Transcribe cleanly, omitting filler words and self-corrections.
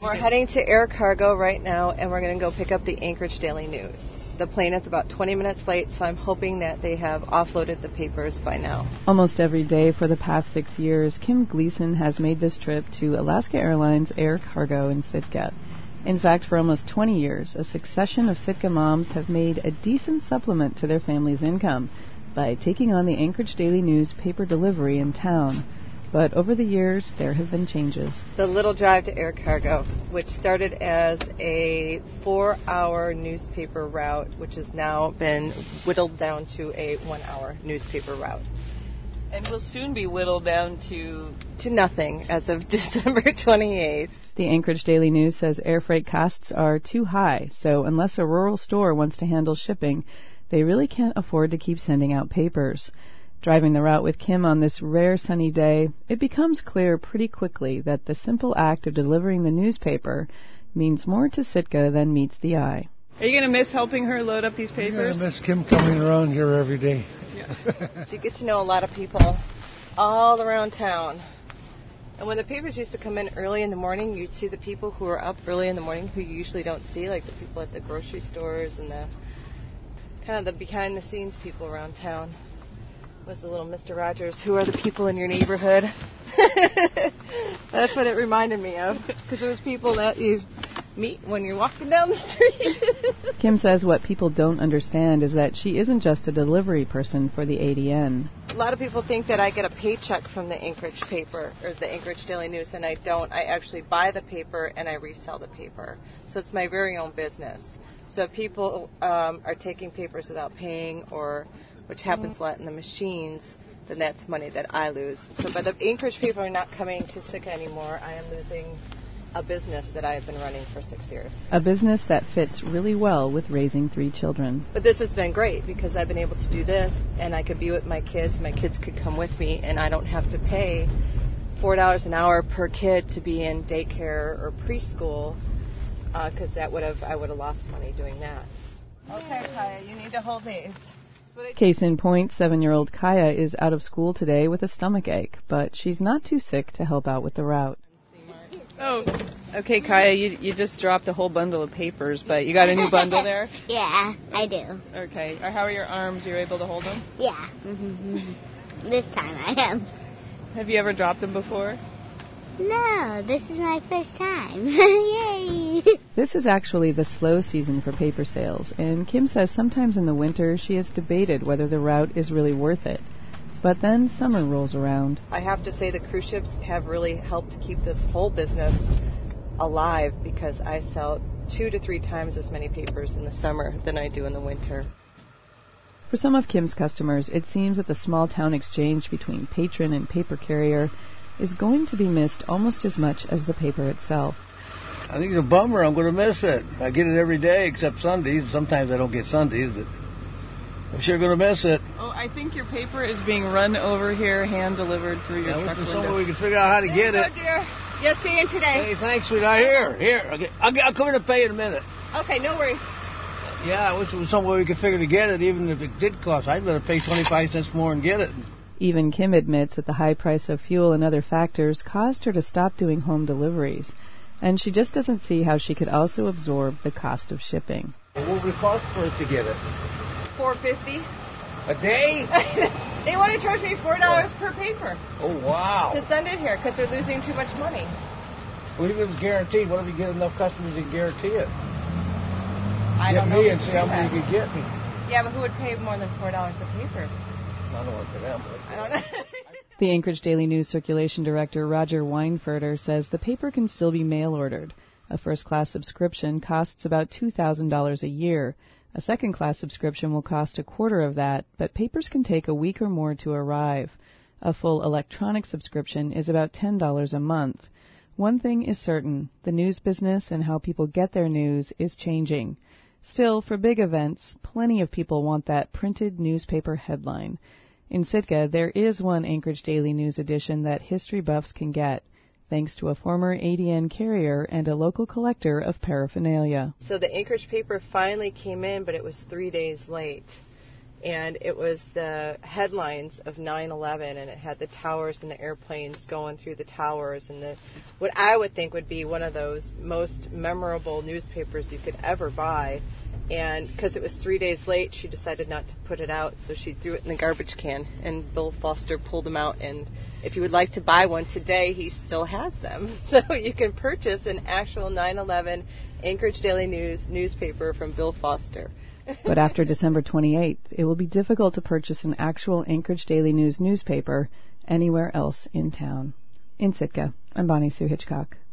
We're heading to air cargo right now, and we're going to go pick up the Anchorage Daily News. The plane is about 20 minutes late, so I'm hoping that they have offloaded the papers by now. Almost every day for the past 6 years, Kim Gleason has made this trip to Alaska Airlines Air Cargo in Sitka. In fact, for almost 20 years, a succession of Sitka moms have made a decent supplement to their family's income by taking on the Anchorage Daily News paper delivery in town. But over the years, there have been changes. The Little Drive to Air Cargo, which started as a 4-hour newspaper route, which has now been whittled down to a 1-hour newspaper route. And will soon be whittled down to nothing as of December 28th. The Anchorage Daily News says air freight costs are too high, so unless a rural store wants to handle shipping, they really can't afford to keep sending out papers. Driving the route with Kim on this rare sunny day, it becomes clear pretty quickly that the simple act of delivering the newspaper means more to Sitka than meets the eye. Are you going to miss helping her load up these papers? I miss Kim coming around here every day. Yeah. You get to know a lot of people all around town. And when the papers used to come in early in the morning, you'd see the people who are up early in the morning who you usually don't see, like the people at the grocery stores and the kind of the behind-the-scenes people around town. Was the little Mr. Rogers, who are the people in your neighborhood? That's what it reminded me of, because it was people that you meet when you're walking down the street. Kim says what people don't understand is that she isn't just a delivery person for the ADN. A lot of people think that I get a paycheck from the Anchorage paper, or the Anchorage Daily News, and I don't. I actually buy the paper and I resell the paper. So it's my very own business. So if people are taking papers without paying, or which happens a lot in the machines, then that's money that I lose. So by the Anchorage people are not coming to Sitka anymore, I am losing a business that I have been running for 6 years. A business that fits really well with raising 3 children. But this has been great because I've been able to do this, and I could be with my kids. My kids could come with me, and I don't have to pay $4 an hour per kid to be in daycare or preschool, because I would have lost money doing that. Okay, Kaya, you need to hold these. Case in point, 7-year-old Kaya is out of school today with a stomach ache, but she's not too sick to help out with the route. Oh, okay, Kaya, you just dropped a whole bundle of papers, but you got a new bundle there? Yeah, I do. Okay. How are your arms? You're able to hold them? Yeah. This time I am. Have you ever dropped them before? No, this is my first time. Yay! This is actually the slow season for paper sales, and Kim says sometimes in the winter she has debated whether the route is really worth it. But then summer rolls around. I have to say the cruise ships have really helped keep this whole business alive, because I sell 2 to 3 times as many papers in the summer than I do in the winter. For some of Kim's customers, it seems that the small-town exchange between patron and paper carrier is going to be missed almost as much as the paper itself. I think it's a bummer. I'm going to miss it. I get it every day except Sundays. Sometimes I don't get Sundays, but I'm sure going to miss it. Oh, I think your paper is being run over here, hand-delivered through your truck window. Somewhere we can figure out how to get it. Go, dear. Yes, stay in today. Hey, thanks, sweetheart. Here. Okay. I'll come in and pay in a minute. Okay, no worries. Yeah, I wish there was somewhere we could figure to get it, even if it did cost. I'd rather pay 25 cents more and get it. Even Kim admits that the high price of fuel and other factors caused her to stop doing home deliveries, and she just doesn't see how she could also absorb the cost of shipping. What would it cost for us to get it? $4.50 a day? They want to charge me $4 per paper. Oh, wow. To send it here, because they're losing too much money. Well, even if it's guaranteed, what if you get enough customers you can guarantee it? I don't know. Get me and see how many you could get me. Yeah, but who would pay more than $4 a paper? I don't want to them. I don't know. The Anchorage Daily News Circulation Director Roger Weinfurter says the paper can still be mail-ordered. A first-class subscription costs about $2,000 a year. A second-class subscription will cost a quarter of that, but papers can take a week or more to arrive. A full electronic subscription is about $10 a month. One thing is certain, the news business and how people get their news is changing. Still, for big events, plenty of people want that printed newspaper headline. In Sitka, there is one Anchorage Daily News edition that history buffs can get, thanks to a former ADN carrier and a local collector of paraphernalia. So the Anchorage paper finally came in, but it was 3 days late. And it was the headlines of 9/11, and it had the towers and the airplanes going through the towers, and what I would think would be one of those most memorable newspapers you could ever buy. And because it was 3 days late, she decided not to put it out, so she threw it in the garbage can, and Bill Foster pulled them out. And if you would like to buy one today, he still has them. So you can purchase an actual 9/11 Anchorage Daily News newspaper from Bill Foster. But after December 28th, it will be difficult to purchase an actual Anchorage Daily News newspaper anywhere else in town. In Sitka, I'm Bonnie Sue Hitchcock.